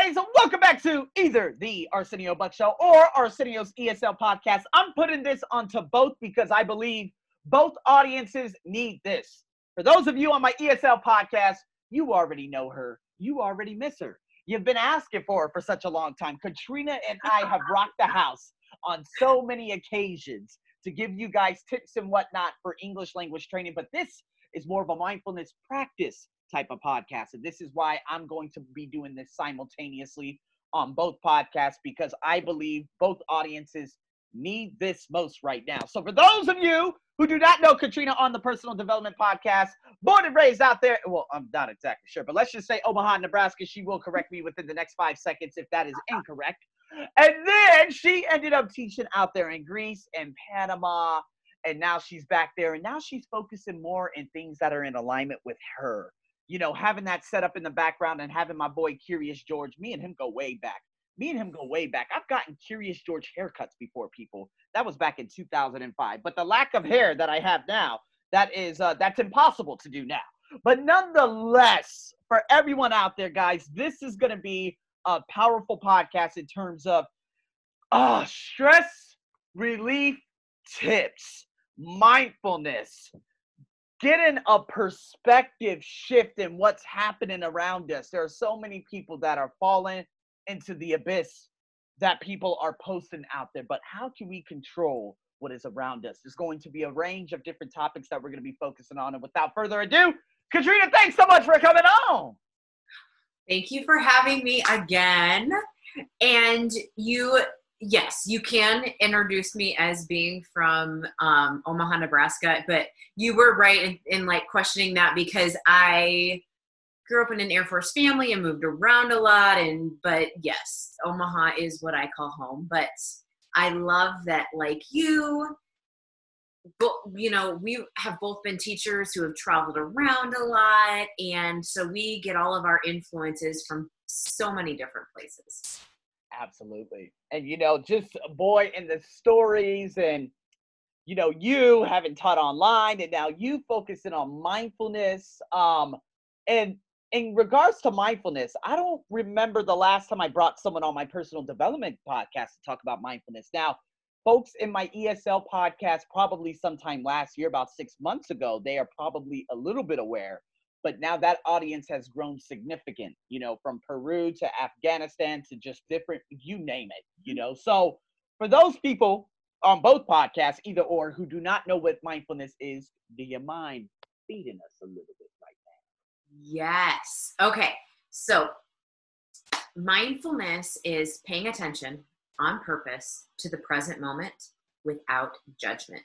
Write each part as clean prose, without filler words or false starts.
guys, welcome back to either the Arsenio Buck Show or Arsenio's ESL podcast. I'm putting this onto both because I believe both audiences need this. For those of you on my ESL podcast, you already know her. You already miss her. You've been asking for her for such a long time. Katrina and I have rocked the house on so many occasions to give you guys tips and whatnot for English language training, but this is more of a mindfulness practice type of podcast. And this is why I'm going to be doing this simultaneously on both podcasts, because I believe both audiences need this most right now. So for those of you who do not know Katrina on the Personal Development Podcast, born and raised out there, well, I'm not exactly sure, but let's just say Omaha, Nebraska. She will correct me within the next 5 seconds if that is incorrect. And then she ended up teaching out there in Greece and Panama, and now she's back there, and now she's focusing more in things that are in alignment with her. You know, having that set up in the background and having my boy Curious George, me and him go way back. I've gotten Curious George haircuts before, people. That was back in 2005. But the lack of hair that I have now, that's impossible to do now. But nonetheless, for everyone out there, guys, this is going to be a powerful podcast in terms of stress relief tips, mindfulness, getting a perspective shift in what's happening around us. There are so many people that are falling into the abyss that people are posting out there, but how can we control what is around us? There's going to be a range of different topics that we're going to be focusing on. And without further ado, Katrina, thanks so much for coming on. Thank you for having me again. And yes, you can introduce me as being from Omaha, Nebraska, but you were right in like questioning that, because I grew up in an Air Force family and moved around a lot. But yes, Omaha is what I call home. But I love that, like you know, we have both been teachers who have traveled around a lot. And so we get all of our influences from so many different places. Absolutely. And, you know, just a boy in the stories and, you know, you having taught online and now you focusing on mindfulness. And in regards to mindfulness, I don't remember the last time I brought someone on my personal development podcast to talk about mindfulness. Now, folks in my ESL podcast, probably sometime last year, about 6 months ago, they are probably a little bit aware. But now that audience has grown significant, you know, from Peru to Afghanistan to just different, you name it, you know. So for those people on both podcasts, either or, who do not know what mindfulness is, do you mind feeding us a little bit right now? Yes. Okay. So mindfulness is paying attention on purpose to the present moment without judgment.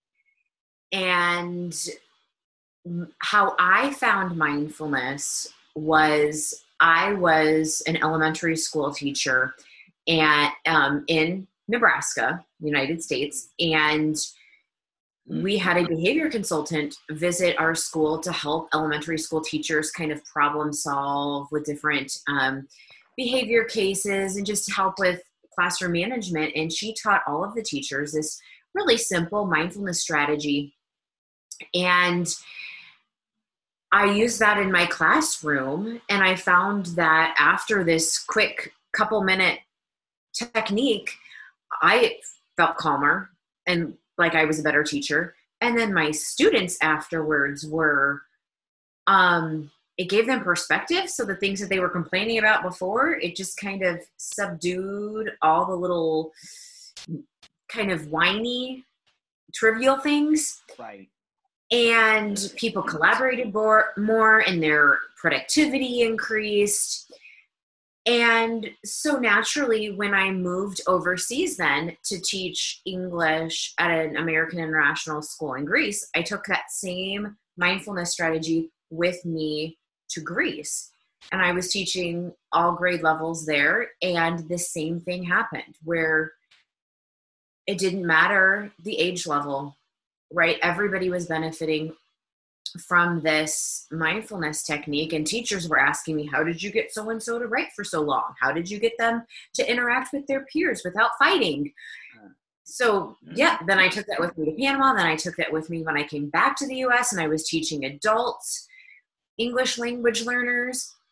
And how I found mindfulness was I was an elementary school teacher and in Nebraska, United States, and we had a behavior consultant visit our school to help elementary school teachers kind of problem solve with different behavior cases and just help with classroom management. And she taught all of the teachers this really simple mindfulness strategy. And I used that in my classroom, and I found that after this quick couple-minute technique, I felt calmer and like I was a better teacher. And then my students afterwards were, it gave them perspective. So the things that they were complaining about before, it just kind of subdued all the little kind of whiny, trivial things. Right. And people collaborated more and their productivity increased. And so naturally, when I moved overseas then to teach English at an American International School in Greece, I took that same mindfulness strategy with me to Greece. And I was teaching all grade levels there. And the same thing happened where it didn't matter the age level. Right? Everybody was benefiting from this mindfulness technique, and teachers were asking me, how did you get so-and-so to write for so long? How did you get them to interact with their peers without fighting? So yeah, then I took that with me to Panama. Then I took that with me when I came back to the US and I was teaching adults, English language learners.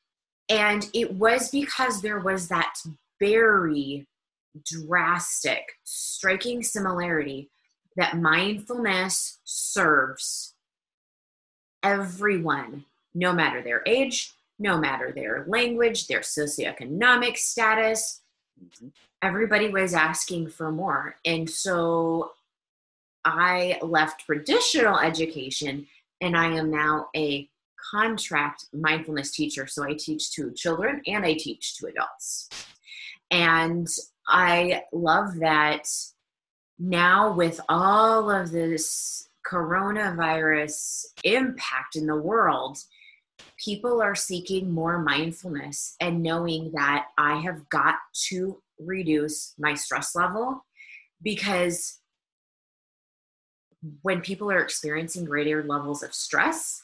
And it was because there was that very drastic, striking similarity that mindfulness serves everyone, no matter their age, no matter their language, their socioeconomic status. Everybody was asking for more. And so I left traditional education, and I am now a contract mindfulness teacher. So I teach to children and I teach to adults. And I love that now, with all of this coronavirus impact in the world, people are seeking more mindfulness and knowing that I have got to reduce my stress level, because when people are experiencing greater levels of stress,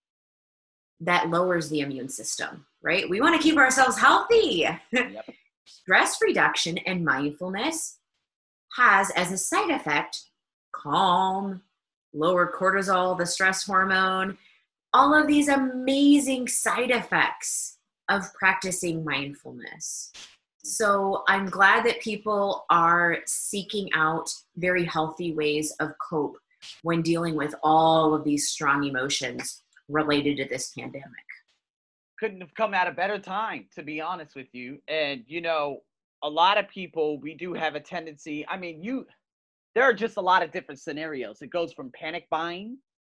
that lowers the immune system, right? We want to keep ourselves healthy. Yep. Stress reduction and mindfulness has as a side effect calm, lower cortisol, the stress hormone, all of these amazing side effects of practicing mindfulness. So I'm glad that people are seeking out very healthy ways of cope when dealing with all of these strong emotions related to this pandemic. Couldn't have come at a better time, to be honest with you. And, a lot of people, we do have a tendency, there are just a lot of different scenarios. It goes from panic buying,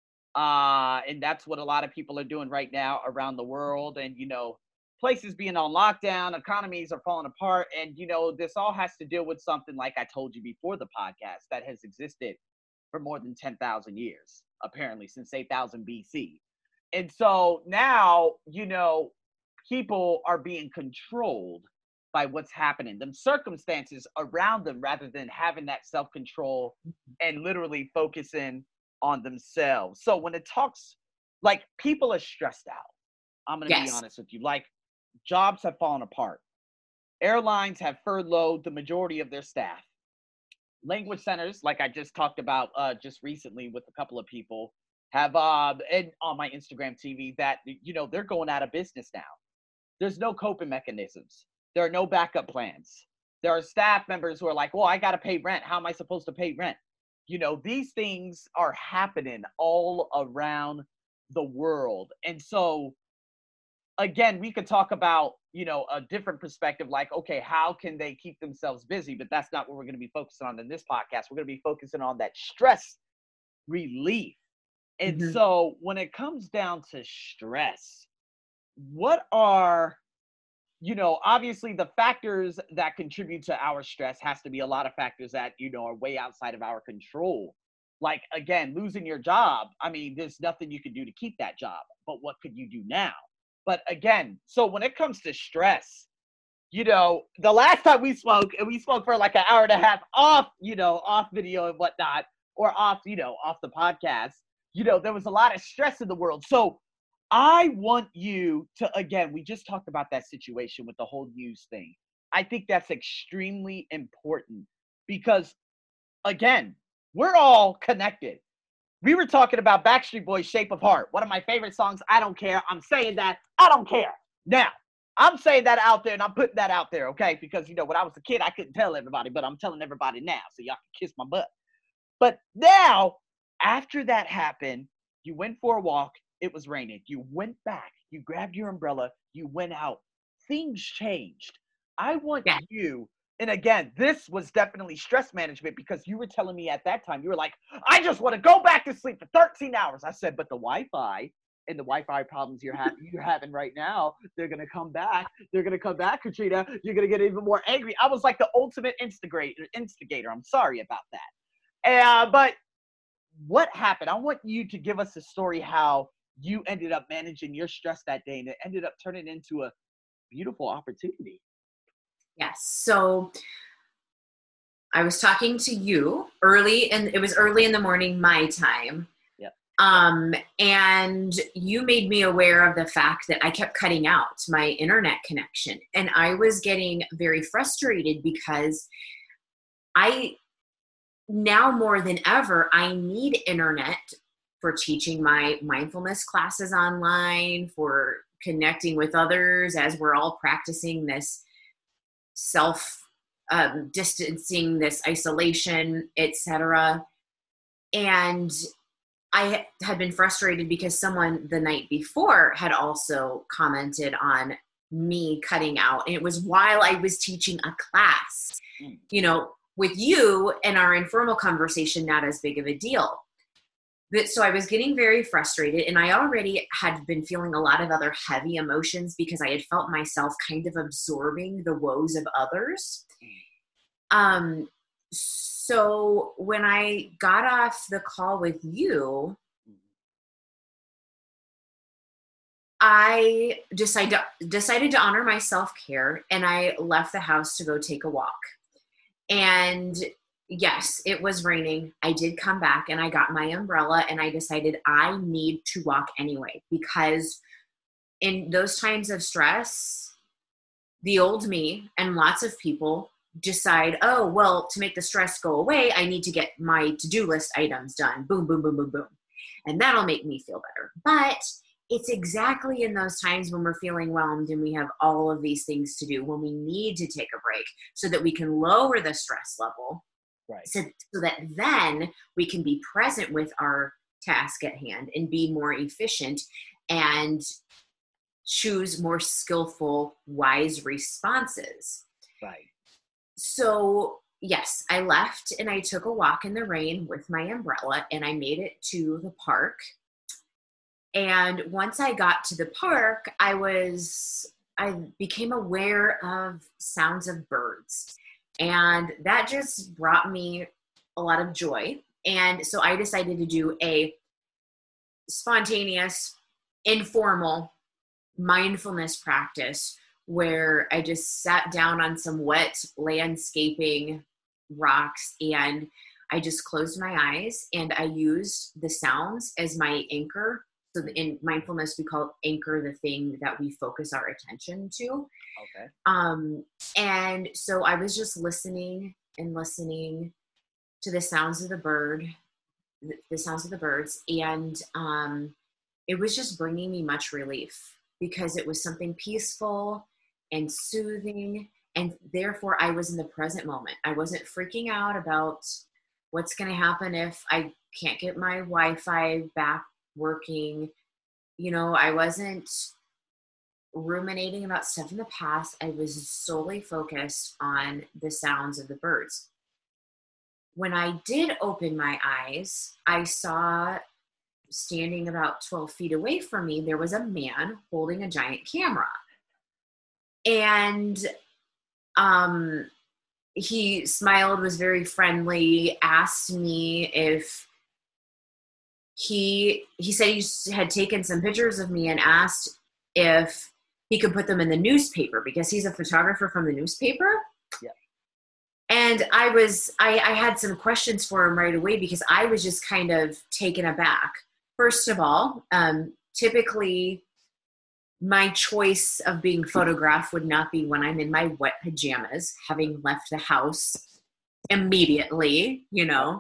and that's what a lot of people are doing right now around the world. And, places being on lockdown, economies are falling apart. And, this all has to deal with something, like I told you before the podcast, that has existed for more than 10,000 years, apparently since 8,000 BC. And so now, people are being controlled by what's happening, them circumstances around them, rather than having that self-control and literally focusing on themselves. So when it talks, like, people are stressed out, I'm going to be honest with you. Like, jobs have fallen apart. Airlines have furloughed the majority of their staff. Language centers, like I just talked about just recently with a couple of people, have and on my Instagram TV, that they're going out of business now. There's no coping mechanisms. There are no backup plans. There are staff members who are like, well, I got to pay rent. How am I supposed to pay rent? These things are happening all around the world. And so, again, we could talk about, a different perspective, like, okay, how can they keep themselves busy? But that's not what we're going to be focusing on in this podcast. We're going to be focusing on that stress relief. And so when it comes down to stress, what are, obviously the factors that contribute to our stress has to be a lot of factors that, are way outside of our control. Like, again, losing your job. There's nothing you can do to keep that job, but what could you do now? But again, so when it comes to stress, the last time we spoke, and we spoke for like an hour and a half off, off video and whatnot, or off, off the podcast, there was a lot of stress in the world. So I want you to, again, we just talked about that situation with the whole news thing. I think that's extremely important because, again, we're all connected. We were talking about Backstreet Boys' Shape of Heart, one of my favorite songs. I don't care. I'm saying that. I don't care. Now, I'm saying that out there, and I'm putting that out there, okay? Because, when I was a kid, I couldn't tell everybody, but I'm telling everybody now, so y'all can kiss my butt. But now, after that happened, you went for a walk. It was raining. You went back. You grabbed your umbrella. You went out. Things changed. I want you, and again, this was definitely stress management, because you were telling me at that time, you were like, I just want to go back to sleep for 13 hours. I said, but the Wi-Fi and the Wi-Fi problems you're having right now, they're going to come back. They're going to come back, Katrina. You're going to get even more angry. I was like the ultimate instigator. I'm sorry about that. But what happened? I want you to give us a story how you ended up managing your stress that day, and it ended up turning into a beautiful opportunity. Yes. So I was talking to you it was early in the morning, my time. Yep. And you made me aware of the fact that I kept cutting out my internet connection, and I was getting very frustrated because now more than ever, I need internet for teaching my mindfulness classes online, for connecting with others as we're all practicing this self distancing, this isolation, etc. And I had been frustrated because someone the night before had also commented on me cutting out. And it was while I was teaching a class, you know, with you and our informal conversation, not as big of a deal. But so I was getting very frustrated, and I already had been feeling a lot of other heavy emotions because I had felt myself kind of absorbing the woes of others. So when I got off the call with you, I decided to honor my self-care, and I left the house to go take a walk. And yes, it was raining. I did come back and I got my umbrella, and I decided I need to walk anyway, because in those times of stress, the old me and lots of people decide, oh, well, to make the stress go away, I need to get my to-do list items done. Boom, boom, boom, boom, boom. And that'll make me feel better. But it's exactly in those times when we're feeling whelmed and we have all of these things to do, when we need to take a break so that we can lower the stress level. Right. So that then we can be present with our task at hand and be more efficient and choose more skillful, wise responses. Right. So yes, I left and I took a walk in the rain with my umbrella, and I made it to the park. And once I got to the park, I became aware of sounds of birds. And that just brought me a lot of joy. And so I decided to do a spontaneous, informal mindfulness practice where I just sat down on some wet landscaping rocks, and I just closed my eyes and I used the sounds as my anchor. So in mindfulness, we call anchor the thing that we focus our attention to. Okay. And so I was just listening to the sounds of the birds. And it was just bringing me much relief because it was something peaceful and soothing. And therefore I was in the present moment. I wasn't freaking out about what's going to happen if I can't get my Wi-Fi back working. You know, I wasn't ruminating about stuff in the past. I was solely focused on the sounds of the birds. When I did open my eyes, I saw, standing about 12 feet away from me, there was a man holding a giant camera. And he smiled, was very friendly, asked me if he said he had taken some pictures of me and asked if he could put them in the newspaper because he's a photographer from the newspaper. Yeah. And I had some questions for him right away because I was just kind of taken aback. First of all, typically my choice of being photographed would not be when I'm in my wet pajamas, having left the house immediately, you know.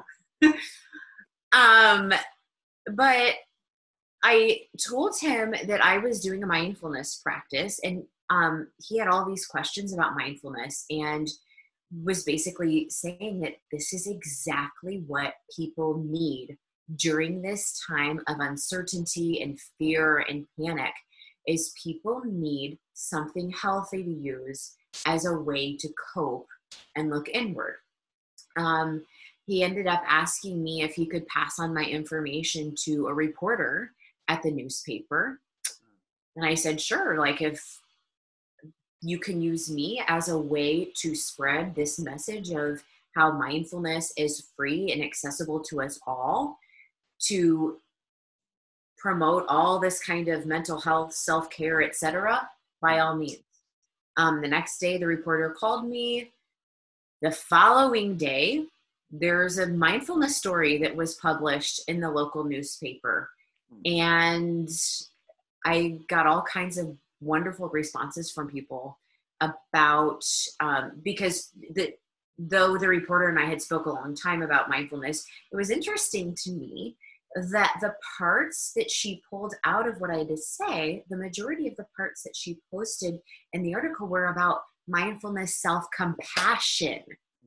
But I told him that I was doing a mindfulness practice, and he had all these questions about mindfulness and was basically saying that this is exactly what people need during this time of uncertainty and fear and panic. Is people need something healthy to use as a way to cope and look inward. He ended up asking me if he could pass on my information to a reporter at the newspaper. And I said, sure, like if you can use me as a way to spread this message of how mindfulness is free and accessible to us all, to promote all this kind of mental health, self-care, etc., by all means. The next day, the reporter called me. The following day, there's a mindfulness story that was published in the local newspaper. And I got all kinds of wonderful responses from people about, because though the reporter and I had spoke a long time about mindfulness, it was interesting to me that the parts that she pulled out of what I had to say, the majority of the parts that she posted in the article were about mindfulness, self-compassion.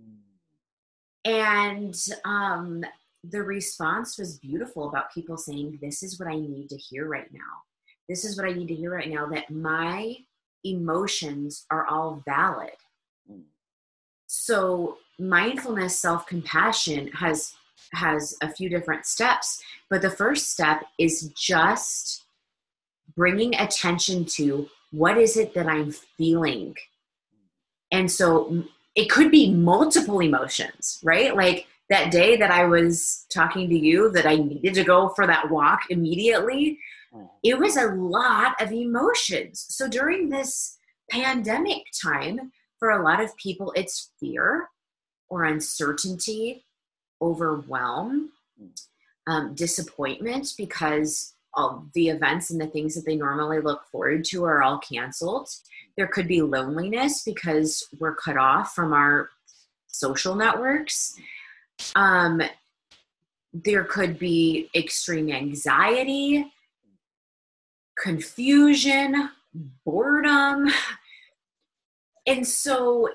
And the response was beautiful about people saying, this is what I need to hear right now. This is what I need to hear right now, that my emotions are all valid. So mindfulness, self-compassion has a few different steps, but the first step is just bringing attention to what is it that I'm feeling. And so it could be multiple emotions, right? Like that day that I was talking to you that I needed to go for that walk immediately, it was a lot of emotions. So during this pandemic time, for a lot of people, it's fear or uncertainty, overwhelm, disappointment because all the events and the things that they normally look forward to are all canceled. There could be loneliness because we're cut off from our social networks. There could be extreme anxiety, confusion, boredom. And so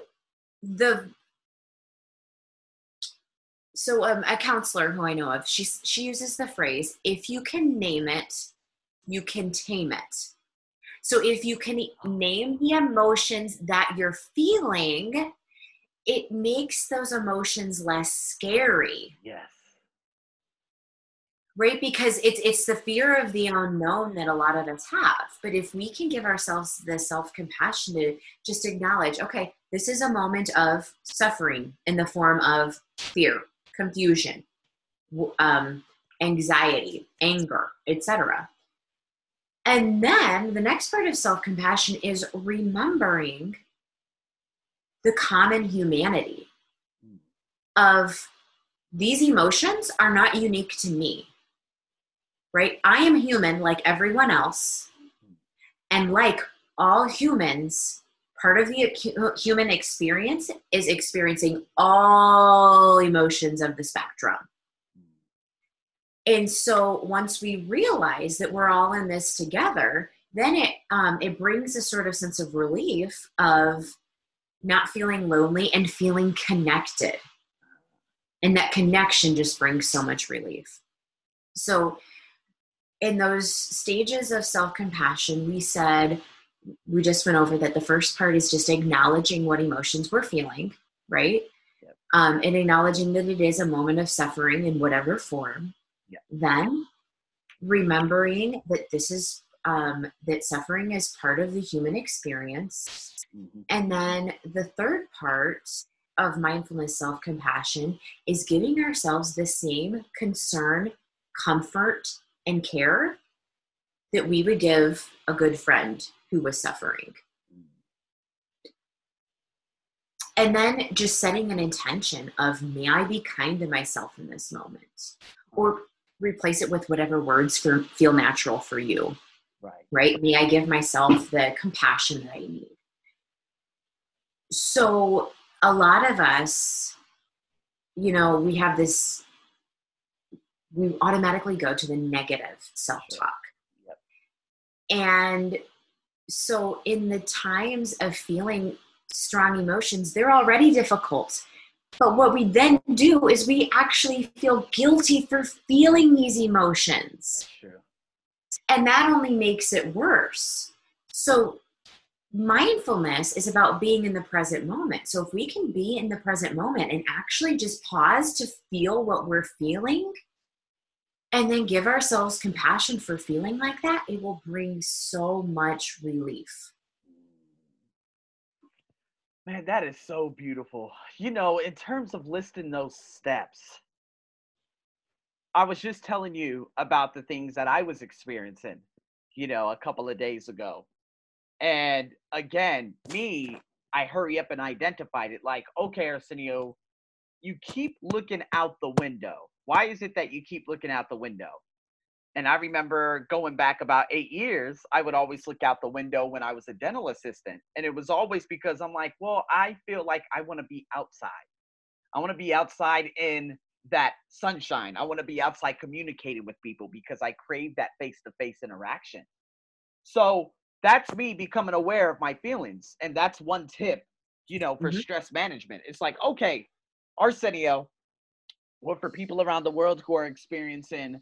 a counselor who I know of, she uses the phrase, if you can name it, you can tame it. So if you can name the emotions that you're feeling, it makes those emotions less scary. Yes. Right? Because it's the fear of the unknown that a lot of us have. But if we can give ourselves the self-compassion to just acknowledge, okay, this is a moment of suffering in the form of fear, confusion, anxiety, anger, etc. And then the next part of self-compassion is remembering the common humanity of these emotions are not unique to me, right? I am human like everyone else. And like all humans, part of the human experience is experiencing all emotions of the spectrum. And so once we realize that we're all in this together, then it brings a sort of sense of relief of not feeling lonely and feeling connected. And that connection just brings so much relief. So in those stages of self-compassion, we just went over that the first part is just acknowledging what emotions we're feeling, right? Yep. And acknowledging that it is a moment of suffering in whatever form. Yep. Then remembering that this is that suffering is part of the human experience. Mm-hmm. And then the third part of mindfulness self-compassion is giving ourselves the same concern, comfort, and care that we would give a good friend who was suffering. And then just setting an intention of, may I be kind to myself in this moment? Or replace it with whatever words feel natural for you. Right? May I give myself the compassion that I need? So a lot of us, we have this, we automatically go to the negative self-talk. Yep. And so in the times of feeling strong emotions, they're already difficult. But what we then do is we actually feel guilty for feeling these emotions. That's true. And that only makes it worse. So mindfulness is about being in the present moment. So if we can be in the present moment and actually just pause to feel what we're feeling and then give ourselves compassion for feeling like that, it will bring so much relief. Man, that is so beautiful. In terms of listing those steps, I was just telling you about the things that I was experiencing, a couple of days ago. And again, I hurry up and identified it like, okay, Arsenio, you keep looking out the window. Why is it that you keep looking out the window? And I remember going back about 8 years, I would always look out the window when I was a dental assistant. And it was always because I'm like, well, I feel like I want to be outside. I want to be outside in that sunshine. I want to be outside communicating with people because I crave that face-to-face interaction. So that's me becoming aware of my feelings. And that's one tip, for Mm-hmm. stress management. It's like, okay, Arsenio, or for people around the world who are experiencing,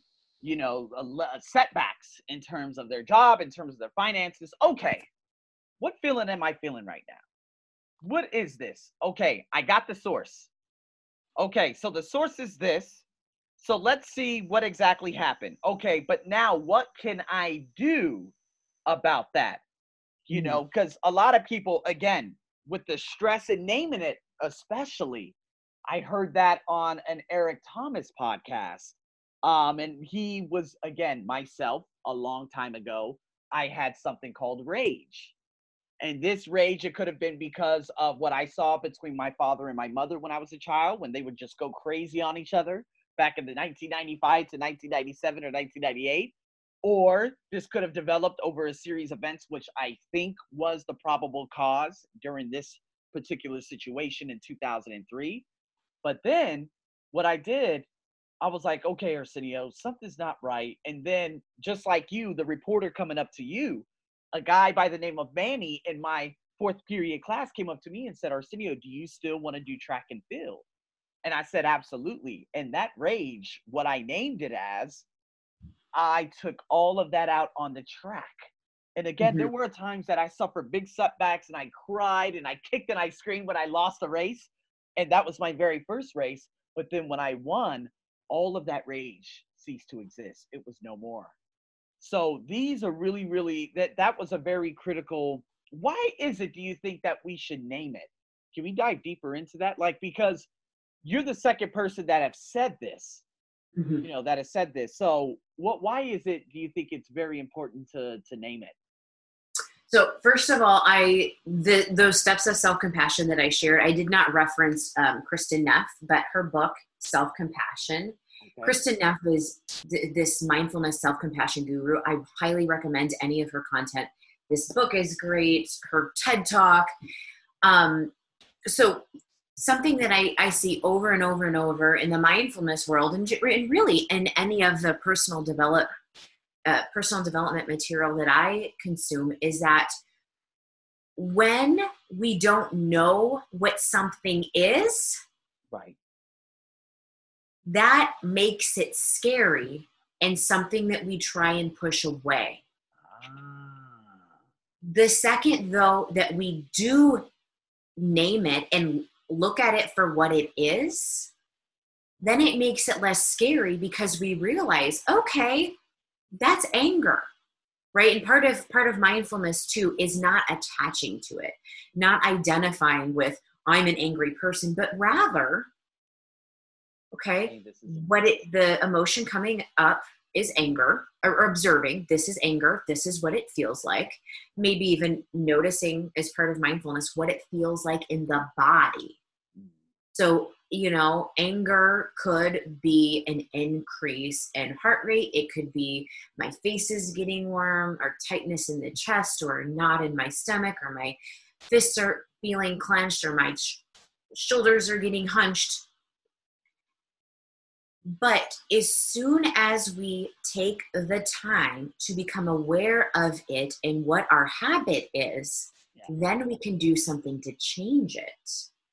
setbacks in terms of their job, in terms of their finances. Okay, what feeling am I feeling right now? What is this? Okay, I got the source. Okay, so the source is this. So let's see what exactly happened. Okay, but now what can I do about that? Mm-hmm. Because a lot of people, again, with the stress and naming it, especially, I heard that on an Eric Thomas podcast. And he was, again, myself, a long time ago, I had something called rage. And this rage, it could have been because of what I saw between my father and my mother when I was a child, when they would just go crazy on each other back in the 1995 to 1997 or 1998. Or this could have developed over a series of events, which I think was the probable cause during this particular situation in 2003. But then what I did, I was like, okay, Arsenio, something's not right. And then just like you, the reporter coming up to you, a guy by the name of Manny in my fourth period class came up to me and said, Arsenio, do you still want to do track and field? And I said, absolutely. And that rage, what I named it as, I took all of that out on the track. And again, Mm-hmm. there were times that I suffered big setbacks and I cried and I kicked and I screamed when I lost a race. And that was my very first race. But then when I won, all of that rage ceased to exist. It was no more. So these are really, really, that was a very critical. Why is it, do you think, that we should name it? Can we dive deeper into that? Like, because you're the second person that have said this, Mm-hmm. that has said this. So why is it, do you think it's very important to name it? So first of all, those steps of self-compassion that I shared, I did not reference Kristin Neff, but her book, Self-Compassion. Okay. Kristin Neff is this mindfulness self-compassion guru. I highly recommend any of her content. This book is great. Her TED Talk. So something that I see over and over and over in the mindfulness world, and really in any of the personal development material that I consume, is that when we don't know what something is, Right. that makes it scary and something that we try and push away. The second, though, that we do name it and look at it for what it is, then it makes it less scary because we realize, okay, that's anger, right? And part of mindfulness too is not attaching to it, not identifying with I'm an angry person, but rather, okay, the emotion coming up is anger, or observing this is anger, this is what it feels like. Maybe even noticing as part of mindfulness what it feels like in the body. So, anger could be an increase in heart rate. It could be my face is getting warm, or tightness in the chest, or a knot in my stomach, or my fists are feeling clenched, or my shoulders are getting hunched. But as soon as we take the time to become aware of it and what our habit is, then we can do something to change it.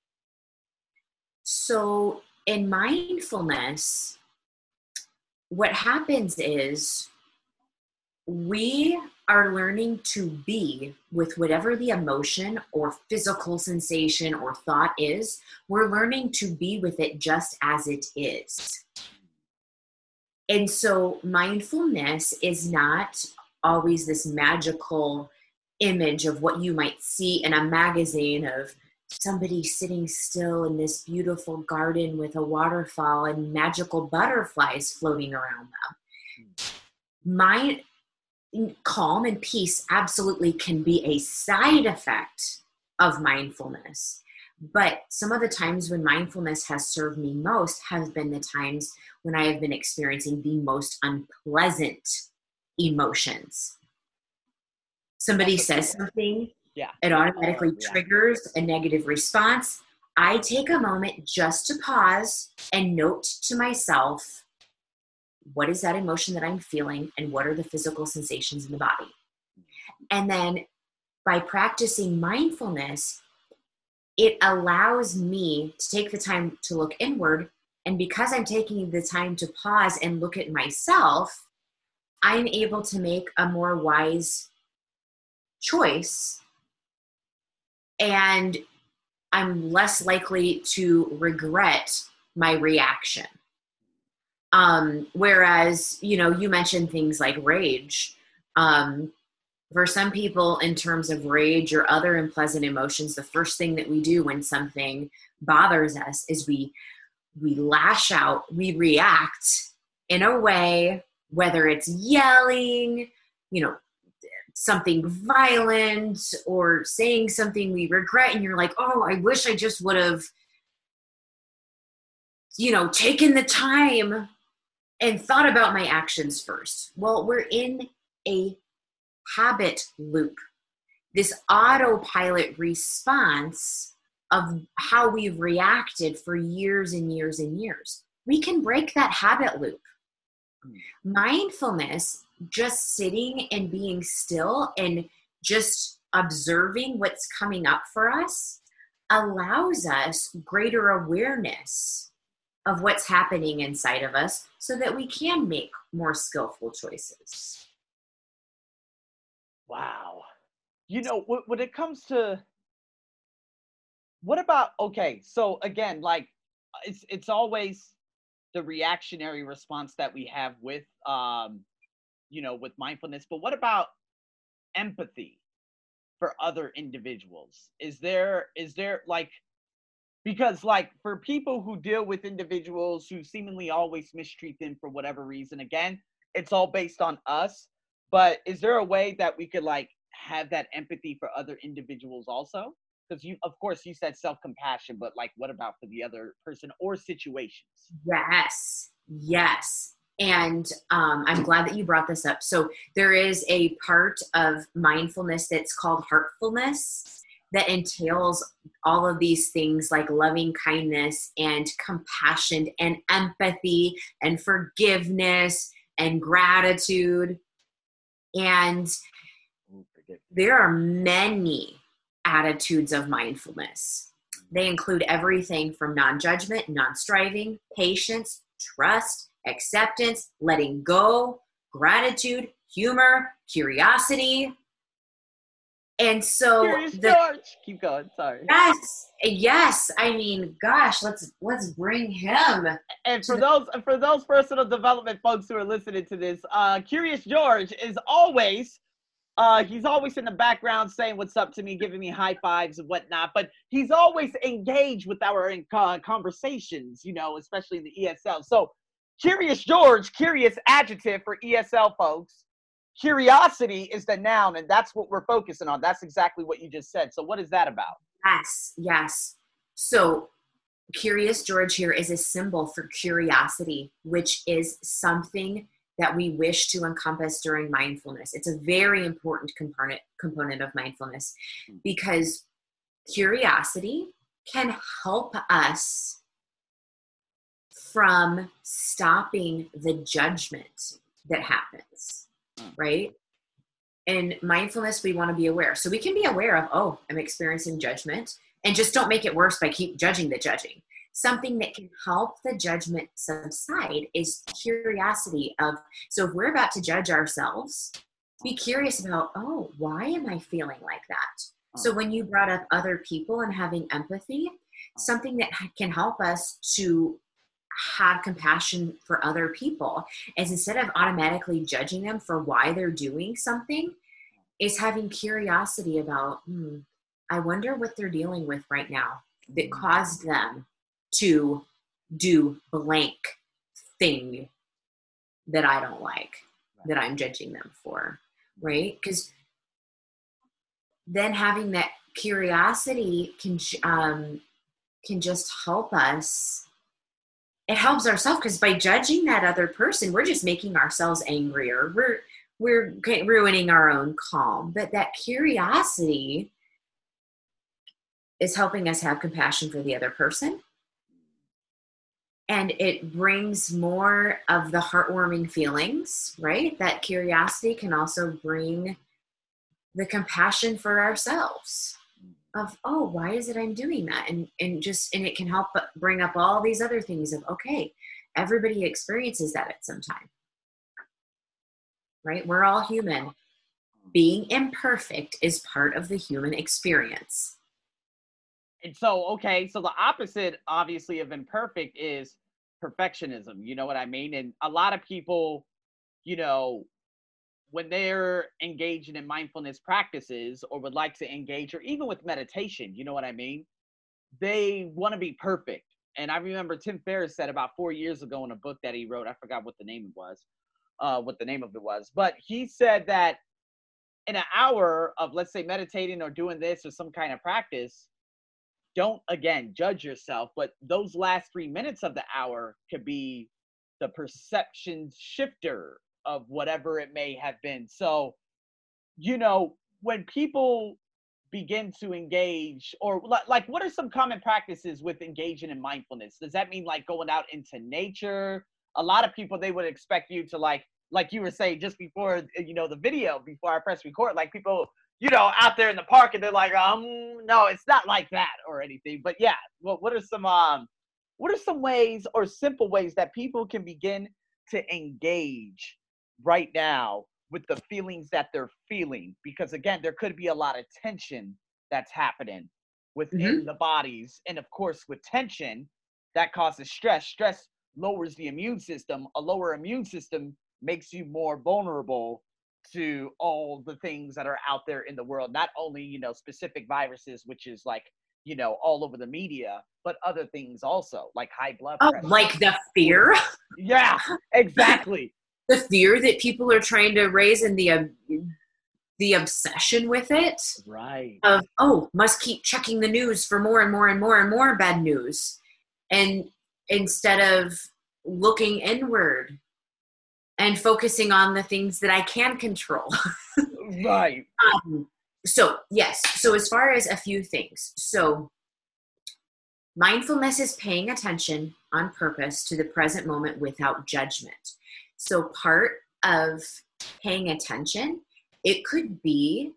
So in mindfulness, what happens is we are learning to be with whatever the emotion or physical sensation or thought is. We're learning to be with it just as it is. And so mindfulness is not always this magical image of what you might see in a magazine of somebody sitting still in this beautiful garden with a waterfall and magical butterflies floating around them. Calm and peace absolutely can be a side effect of mindfulness. But some of the times when mindfulness has served me most have been the times when I have been experiencing the most unpleasant emotions. Somebody says something, it automatically triggers a negative response. I take a moment just to pause and note to myself, what is that emotion that I'm feeling and what are the physical sensations in the body? And then by practicing mindfulness, it allows me to take the time to look inward. And because I'm taking the time to pause and look at myself, I'm able to make a more wise choice. And I'm less likely to regret my reaction. Whereas, you mentioned things like rage. For some people, in terms of rage or other unpleasant emotions, the first thing that we do when something bothers us is we lash out, we react in a way, whether it's yelling, something violent, or saying something we regret, and you're like, oh, I wish I just would have, taken the time and thought about my actions first. Well, we're in a habit loop, this autopilot response of how we've reacted for years and years and years. We can break that habit loop. Mindfulness, just sitting and being still and just observing what's coming up for us, allows us greater awareness of what's happening inside of us so that we can make more skillful choices. Wow. When it comes to, what about, okay, so again, like, it's always the reactionary response that we have with, with mindfulness, but what about empathy for other individuals? Is there like, because like for people who deal with individuals who seemingly always mistreat them for whatever reason, again, it's all based on us, but is there a way that we could like have that empathy for other individuals also? Because of course you said self-compassion, but like, what about for the other person or situations? Yes. And I'm glad that you brought this up. So there is a part of mindfulness that's called heartfulness that entails all of these things like loving kindness and compassion and empathy and forgiveness and gratitude. And there are many attitudes of mindfulness. They include everything from non-judgment, non-striving, patience, trust, acceptance, letting go, gratitude, humor, curiosity. And so Curious George. Keep going. Sorry. Yes. I mean, gosh, let's bring him. And for those personal development folks who are listening to this, Curious George is always he's always in the background saying what's up to me, giving me high fives and whatnot, but he's always engaged with our conversations, especially in the ESL. So Curious George, curious adjective for ESL folks. Curiosity is the noun, and that's what we're focusing on. That's exactly what you just said. So what is that about? Yes. So Curious George here is a symbol for curiosity, which is something that we wish to encompass during mindfulness. It's a very important component of mindfulness, because curiosity can help us from stopping the judgment that happens, right? In mindfulness, we want to be aware. So we can be aware of, oh, I'm experiencing judgment, and just don't make it worse by keep judging the judging. Something that can help the judgment subside is curiosity of, so if we're about to judge ourselves, be curious about, oh, why am I feeling like that? So when you brought up other people and having empathy, something that can help us to have compassion for other people is, instead of automatically judging them for why they're doing something, is having curiosity about, I wonder what they're dealing with right now that caused them to do blank thing that I don't like, that I'm judging them for, right? Because then having that curiosity can just help us. It helps ourselves, because by judging that other person, we're just making ourselves angrier. We're ruining our own calm. But that curiosity is helping us have compassion for the other person. And it brings more of the heartwarming feelings, right? That curiosity can also bring the compassion for ourselves of, oh, why is it I'm doing that? And it can help bring up all these other things of, okay, everybody experiences that at some time, right? We're all human. Being imperfect is part of the human experience. And so, okay, so the opposite, obviously, of imperfect is perfectionism. You know what I mean? And a lot of people, you know, when they're engaging in mindfulness practices or would like to engage, or even with meditation, you know what I mean? They want to be perfect. And I remember Tim Ferriss said about 4 years ago in a book that he wrote, I forgot what the name of it was, but he said that in an hour of, let's say, meditating or doing this or some kind of practice, don't, again, judge yourself, but those last 3 minutes of the hour could be the perception shifter of whatever it may have been. So, you know, when people begin to engage, or like, what are some common practices with engaging in mindfulness? Does that mean like going out into nature? A lot of people, they would expect you to like you were saying just before, you know, the video, before I press record, like people, you know, out there in the park, and they're like, no, it's not like that or anything. But yeah, what are some ways or simple ways that people can begin to engage right now with the feelings that they're feeling? Because again, there could be a lot of tension that's happening within the bodies. And of course, with tension, that causes stress. Stress lowers the immune system. A lower immune system makes you more vulnerable to all the things that are out there in the world. Not only, you know, specific viruses, which is like, you know, all over the media, but other things also, like high blood pressure. Like the fear. Yeah, exactly. The fear that people are trying to raise, and the obsession with it. Right. Of, oh, must keep checking the news for more and more and more and more bad news. And instead of looking inward and focusing on the things that I can control. Right. So, yes. So as far as a few things. So mindfulness is paying attention on purpose to the present moment without judgment. So part of paying attention, it could be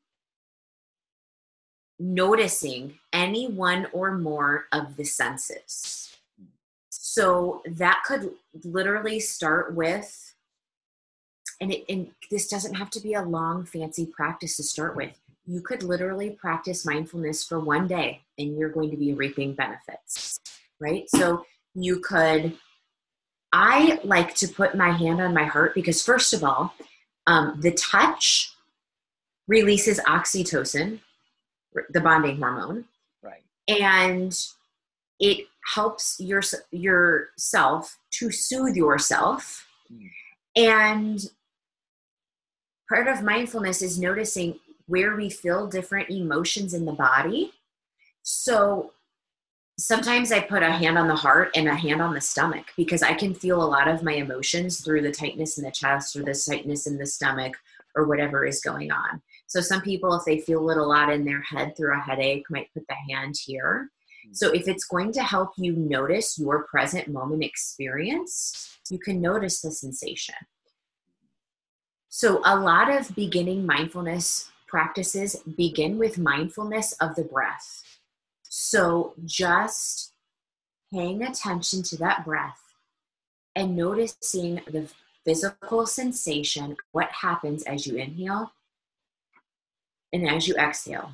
noticing any one or more of the senses. So that could literally start with, and this doesn't have to be a long, fancy practice to start with. You could literally practice mindfulness for one day, and you're going to be reaping benefits, right? So you could, I like to put my hand on my heart because, first of all, the touch releases oxytocin, the bonding hormone. Right. And it helps yourself to soothe yourself. And part of mindfulness is noticing where we feel different emotions in the body. So sometimes I put a hand on the heart and a hand on the stomach because I can feel a lot of my emotions through the tightness in the chest or the tightness in the stomach or whatever is going on. So some people, if they feel it a lot in their head through a headache, might put the hand here. So if it's going to help you notice your present moment experience, you can notice the sensation. So a lot of beginning mindfulness practices begin with mindfulness of the breath. So just paying attention to that breath and noticing the physical sensation, what happens as you inhale and as you exhale.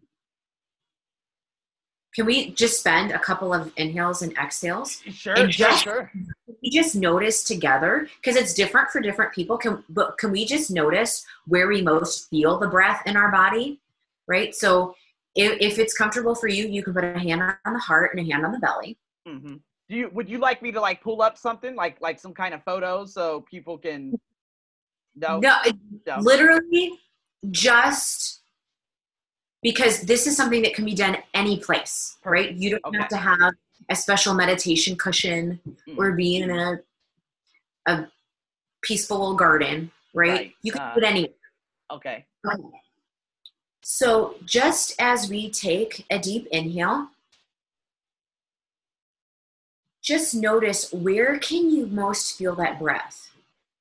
Can we just spend a couple of inhales and exhales? Sure, and sure. We just notice together, because it's different for different people. Can we just notice where we most feel the breath in our body, right? So if it's comfortable for you, you can put a hand on the heart and a hand on the belly. Mm-hmm. Would you like me to like pull up something like some kind of photos so people can? No. Literally just. Because this is something that can be done any place, right? You don't have to have a special meditation cushion or be in a peaceful garden, right? You can do it anywhere. Okay. So just as we take a deep inhale, just notice, where can you most feel that breath?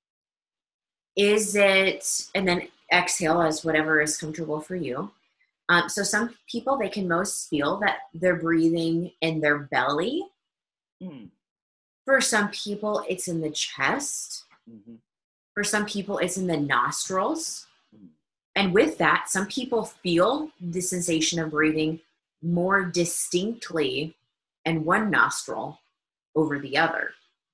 Is it, and then exhale as whatever is comfortable for you. So some people, they can most feel that they're breathing in their belly. Mm. For some people, it's in the chest. Mm-hmm. For some people, it's in the nostrils. Mm. And with that, some people feel the sensation of breathing more distinctly in one nostril over the other.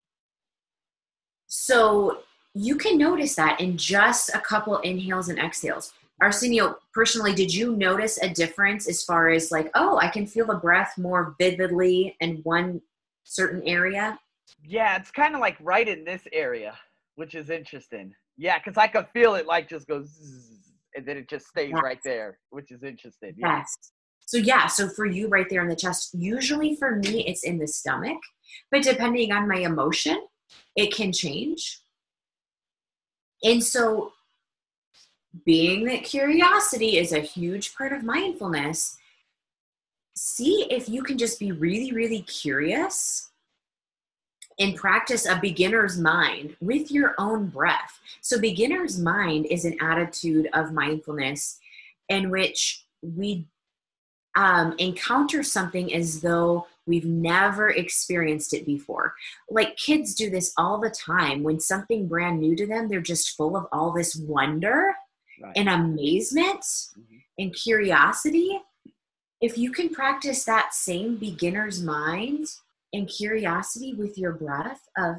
So you can notice that in just a couple inhales and exhales. Arsenio, personally, did you notice a difference as far as like, oh, I can feel the breath more vividly in one certain area? Yeah, it's kind of like right in this area, which is interesting. Yeah, because I could feel it like just goes zzz, and then it just stays right there, which is interesting. Yeah. Yes. So for you right there in the chest, usually for me, it's in the stomach, but depending on my emotion, it can change. And so being that curiosity is a huge part of mindfulness, see if you can just be really, really curious and practice a beginner's mind with your own breath. So beginner's mind is an attitude of mindfulness in which we encounter something as though we've never experienced it before. Like kids do this all the time. When something brand new to them, they're just full of all this wonder and amazement and curiosity. If you can practice that same beginner's mind and curiosity with your breath, of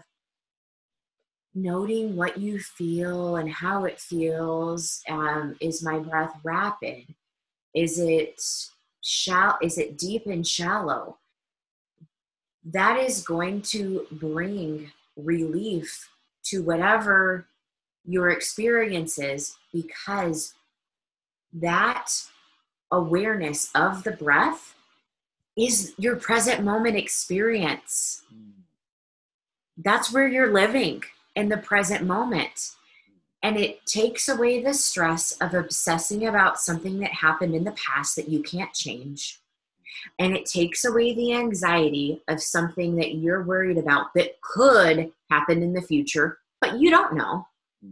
noting what you feel and how it feels, is my breath rapid? Is it shallow? Is it deep and shallow? That is going to bring relief to whatever your experience is, because that awareness of the breath is your present moment experience. That's where you're living, in the present moment. And it takes away the stress of obsessing about something that happened in the past that you can't change. And it takes away the anxiety of something that you're worried about that could happen in the future, but you don't know.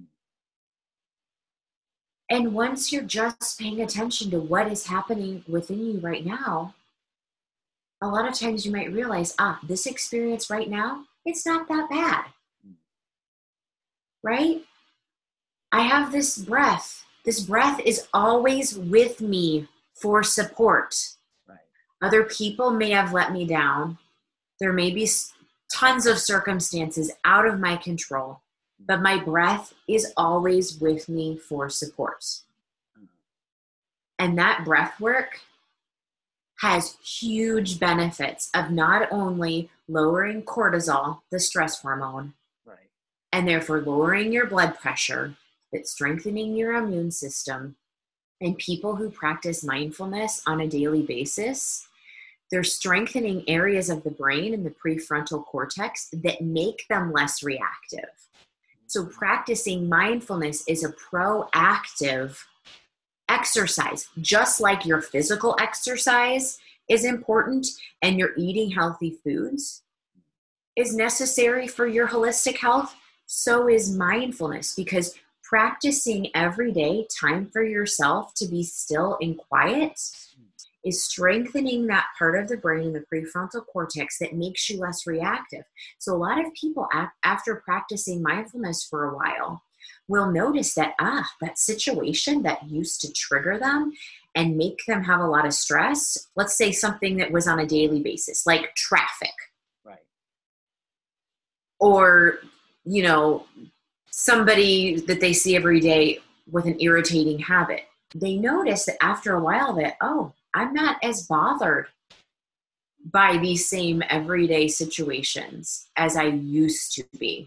And once you're just paying attention to what is happening within you right now, a lot of times you might realize, this experience right now, it's not that bad. Right? I have this breath. This breath is always with me for support. Right. Other people may have let me down. There may be tons of circumstances out of my control, but my breath is always with me for support. And that breath work has huge benefits of not only lowering cortisol, the stress hormone, right, and therefore lowering your blood pressure, but strengthening your immune system. And people who practice mindfulness on a daily basis, they're strengthening areas of the brain in the prefrontal cortex that make them less reactive. So practicing mindfulness is a proactive exercise, just like your physical exercise is important and your eating healthy foods is necessary for your holistic health. So is mindfulness, because practicing every day time for yourself to be still and quiet is strengthening that part of the brain in the prefrontal cortex that makes you less reactive. So a lot of people, after practicing mindfulness for a while, will notice that, that situation that used to trigger them and make them have a lot of stress, let's say something that was on a daily basis, like traffic. Right. Or, somebody that they see every day with an irritating habit. They notice that after a while that, I'm not as bothered by these same everyday situations as I used to be.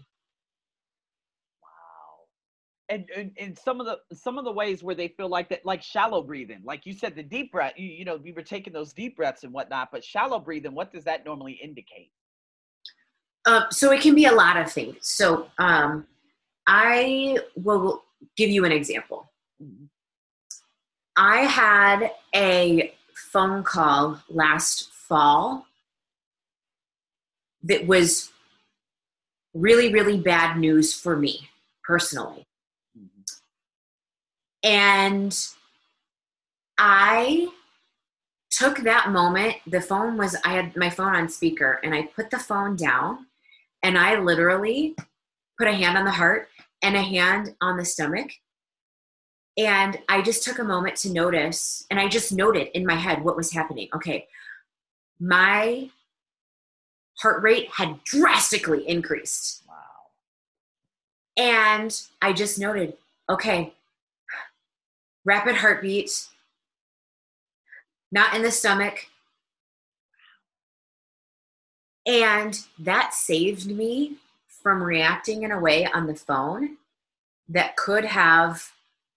Wow. And some of the ways where they feel like that, like shallow breathing, like you said, the deep breath, we were taking those deep breaths and whatnot, but shallow breathing, what does that normally indicate? So it can be a lot of things. So I will give you an example. I had a phone call last fall that was really, really bad news for me personally. And I took that moment, I had my phone on speaker, and I put the phone down, and I literally put a hand on the heart and a hand on the stomach. And I just took a moment to notice, and I just noted in my head what was happening. Okay, my heart rate had drastically increased. Wow. And I just noted, okay, rapid heartbeat, not in the stomach. And that saved me from reacting in a way on the phone that could have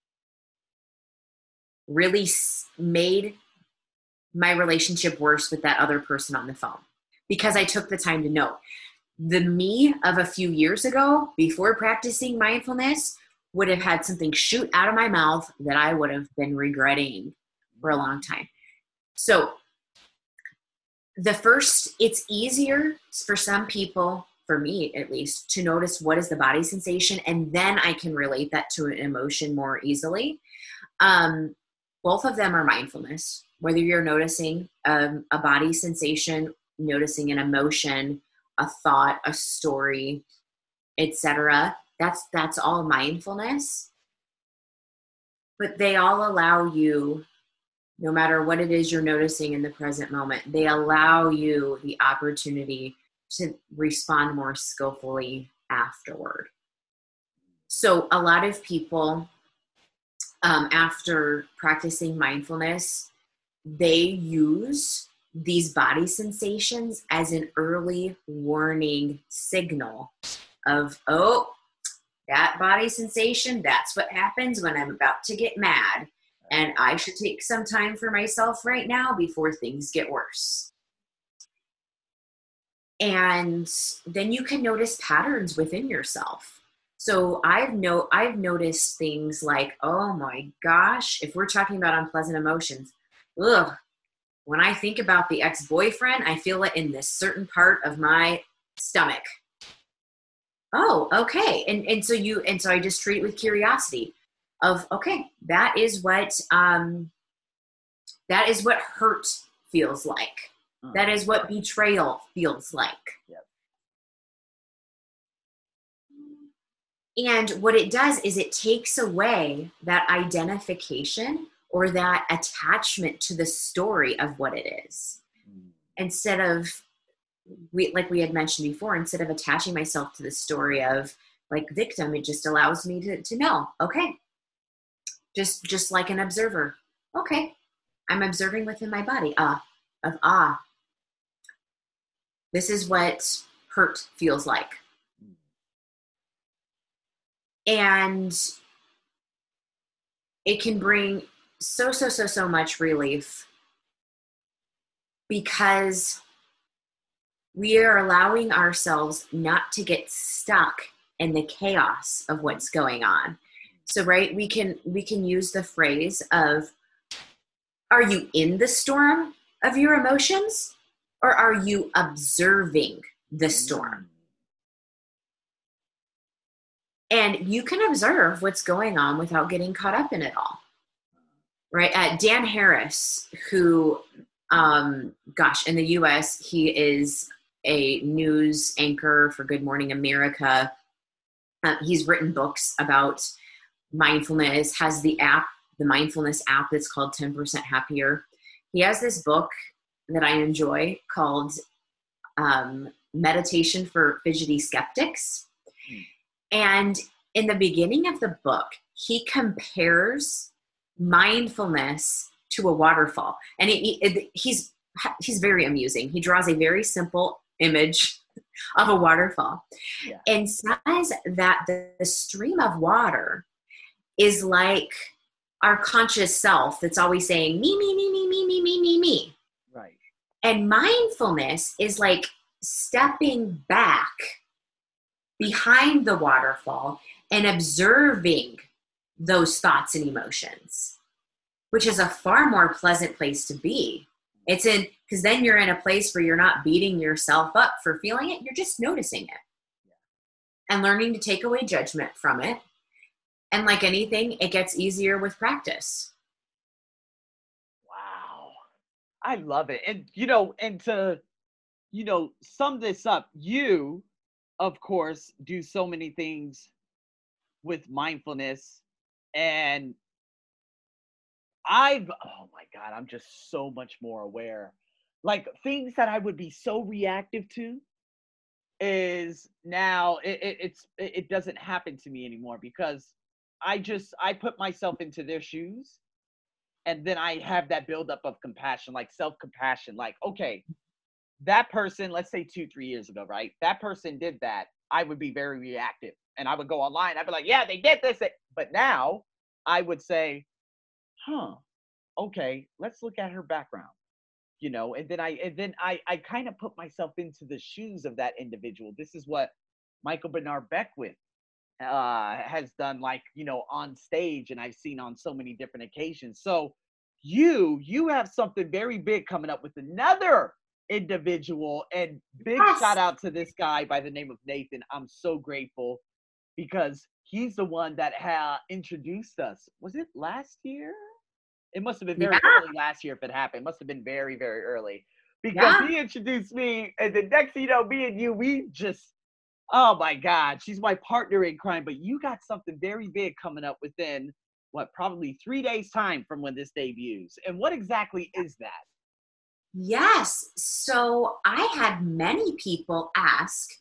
really made my relationship worse with that other person on the phone, because I took the time to note. The me of a few years ago, before practicing mindfulness, would have had something shoot out of my mouth that I would have been regretting for a long time. So it's easier for some people, for me at least, to notice what is the body sensation, and then I can relate that to an emotion more easily. Both of them are mindfulness, whether you're noticing a body sensation, noticing an emotion, a thought, a story, etc. That's all mindfulness. But they all allow you, no matter what it is you're noticing in the present moment, they allow you the opportunity to respond more skillfully afterward. So a lot of people, after practicing mindfulness, they use these body sensations as an early warning signal of, oh, that body sensation, that's what happens when I'm about to get mad. And I should take some time for myself right now before things get worse. And then you can notice patterns within yourself. So I've noticed things like, oh my gosh, if we're talking about unpleasant emotions, when I think about the ex-boyfriend, I feel it in this certain part of my stomach. Oh, okay. And so I just treat it with curiosity of, okay, that is what hurt feels like. That is what betrayal feels like. Yep. And what it does is it takes away that identification or that attachment to the story of what it is. Instead of, like we had mentioned before, instead of attaching myself to the story of like victim, it just allows me to know, okay, just like an observer. Okay, I'm observing within my body. This is what hurt feels like. And it can bring so much relief, because we are allowing ourselves not to get stuck in the chaos of what's going on. So, right, we can use the phrase of, are you in the storm of your emotions, or are you observing the storm? And you can observe what's going on without getting caught up in it all, right? Dan Harris, who, in the U.S., he is a news anchor for Good Morning America. He's written books about mindfulness, has the mindfulness app that's called 10% Happier. He has this book that I enjoy called Meditation for Fidgety Skeptics. And in the beginning of the book, he compares mindfulness to a waterfall. And he's very amusing. He draws a very simple image of a waterfall, and says that the stream of water is like our conscious self that's always saying, me, me, me, me, me, me, me, me, me. Right. And mindfulness is like stepping back behind the waterfall and observing those thoughts and emotions. which is a far more pleasant place to be. It's in, because then you're in a place where you're not beating yourself up for feeling it. You're just noticing it and learning to take away judgment from it. And like anything, it gets easier with practice. Wow. I love it. And, and to, sum this up, you, of course, do so many things with mindfulness. And oh my God, I'm just so much more aware. Like things that I would be so reactive to is now it doesn't happen to me anymore because I put myself into their shoes, and then I have that buildup of compassion, like self-compassion, like, okay, that person, let's say 2-3 years ago, right? That person did that. I would be very reactive and I would go online. I'd be like, yeah, they did this. But now I would say, okay, let's look at her background, and then I kind of put myself into the shoes of that individual. This is what Michael Bernard Beckwith has done, like, on stage, and I've seen on so many different occasions. So you have something very big coming up with another individual, and big shout out to this guy by the name of Nathan. I'm so grateful because he's the one that introduced us. Was it last year? It must have been very early last year if it happened. It must have been very, very early because he introduced me, and the next thing you know, me and you, we just, oh my God, she's my partner in crime. But you got something very big coming up within, probably 3 days time from when this debuts. And what exactly is that? Yes. So I had many people ask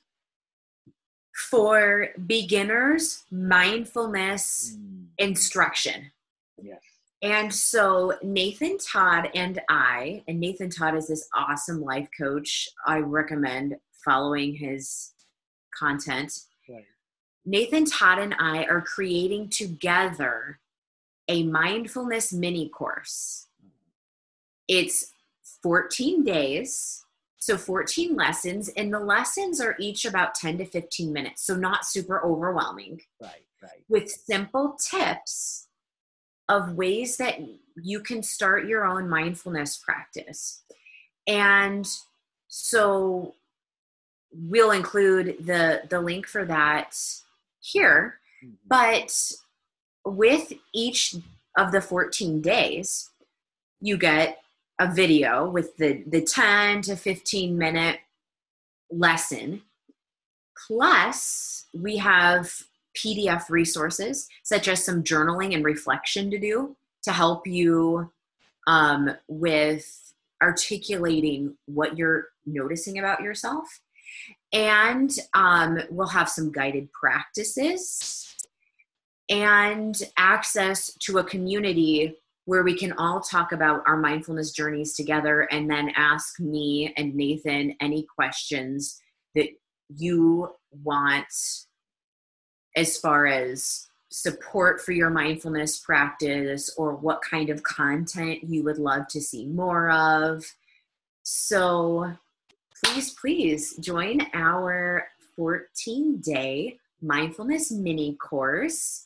for beginners mindfulness instruction. Yes. And so Nathan Todd and Nathan Todd is this awesome life coach. I recommend following his content. Right. Nathan Todd and I are creating together a mindfulness mini course. It's 14 days, so 14 lessons, and the lessons are each about 10 to 15 minutes, so not super overwhelming. Right. With simple tips of ways that you can start your own mindfulness practice. And so we'll include the link for that here. Mm-hmm. But with each of the 14 days, you get a video with the 10 to 15 minute lesson. Plus, we have PDF resources, such as some journaling and reflection to do to help you with articulating what you're noticing about yourself. And we'll have some guided practices and access to a community where we can all talk about our mindfulness journeys together, and then ask me and Nathan any questions that you want as far as support for your mindfulness practice, or what kind of content you would love to see more of. So please join our 14-day mindfulness mini course.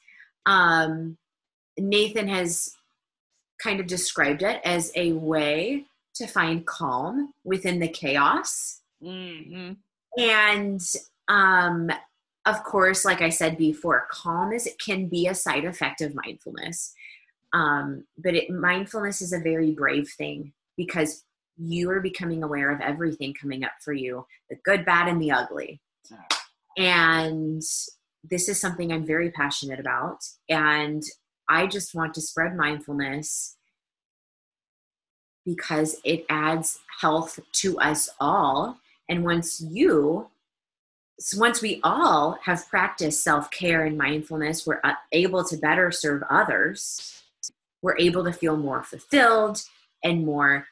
Nathan has kind of described it as a way to find calm within the chaos. Mm-hmm. And of course, like I said before, calm can be a side effect of mindfulness. But mindfulness is a very brave thing, because you are becoming aware of everything coming up for you, the good, bad, and the ugly. And this is something I'm very passionate about. And I just want to spread mindfulness because it adds health to us all. And once we all have practiced self-care and mindfulness, we're able to better serve others. We're able to feel more fulfilled and more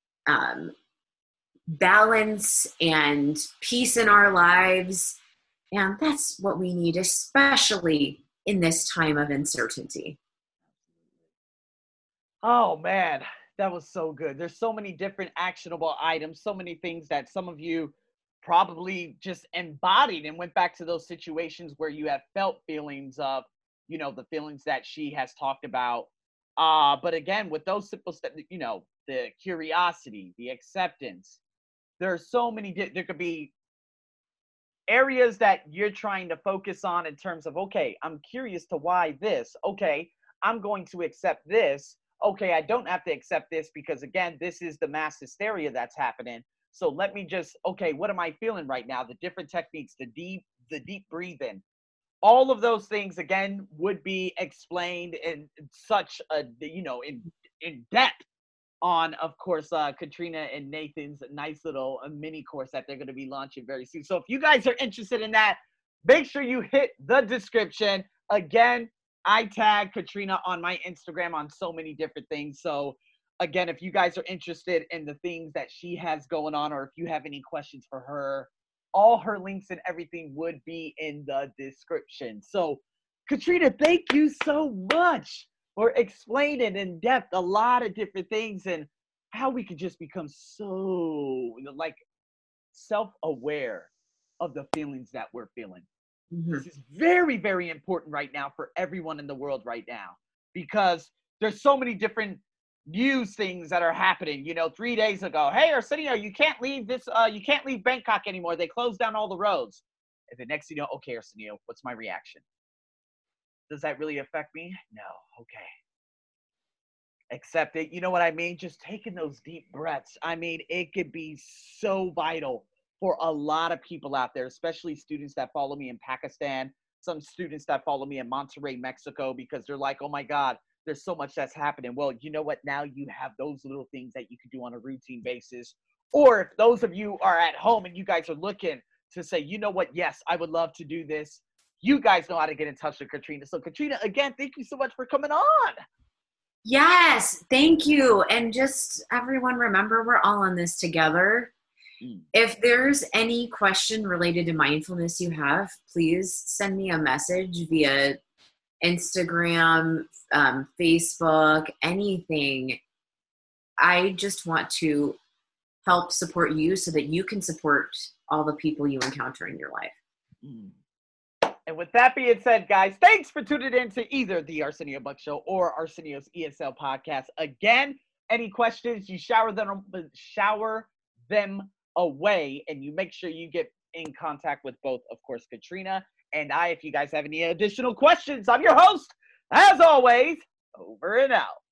balance and peace in our lives. And that's what we need, especially in this time of uncertainty. Oh, man, that was so good. There's so many different actionable items, so many things that some of you probably just embodied and went back to those situations where you have felt feelings of, the feelings that she has talked about. But again, with those simple steps, you know, the curiosity, the acceptance, there are so many, there could be areas that you're trying to focus on in terms of, okay, I'm curious to why this. Okay, I'm going to accept this. Okay, I don't have to accept this because again, this is the mass hysteria that's happening. So let me just, okay, what am I feeling right now? The different techniques, the deep breathing, all of those things again would be explained in such a, you know, in depth on, of course, Katrina and Nathan's nice little mini course that they're going to be launching very soon. So if you guys are interested in that, make sure you hit the description. Again, I tag Katrina on my Instagram on so many different things. So again, if you guys are interested in the things that she has going on, or if you have any questions for her, all her links and everything would be in the description. So Katrina, thank you so much for explaining in depth a lot of different things and how we could just become so like self-aware of the feelings that we're feeling. Mm-hmm. This is very, very important right now for everyone in the world right now, because there's so many different news things that are happening. You know, 3 days ago, hey, Arsenio, you can't leave Bangkok anymore. They closed down all the roads. And the next thing you know, okay, Arsenio, what's my reaction? Does that really affect me? No. Okay. Accept it. You know what I mean? Just taking those deep breaths. I mean, it could be so vital for a lot of people out there, especially students that follow me in Pakistan, some students that follow me in Monterrey, Mexico, because they're like, oh my God, there's so much that's happening. Well, you know what? Now you have those little things that you can do on a routine basis. Or if those of you are at home and you guys are looking to say, you know what? Yes, I would love to do this. You guys know how to get in touch with Katrina. So Katrina, again, thank you so much for coming on. Yes, thank you. And just everyone remember, we're all in this together. If there's any question related to mindfulness you have, please send me a message via Instagram, Facebook, anything. I just want to help support you so that you can support all the people you encounter in your life. And with that being said, guys, thanks for tuning in to either the Arsenio Buck Show or Arsenio's ESL podcast. Again, any questions, you shower them away, and you make sure you get in contact with both, of course, Katrina and I. If you guys have any additional questions, I'm your host, as always, over and out.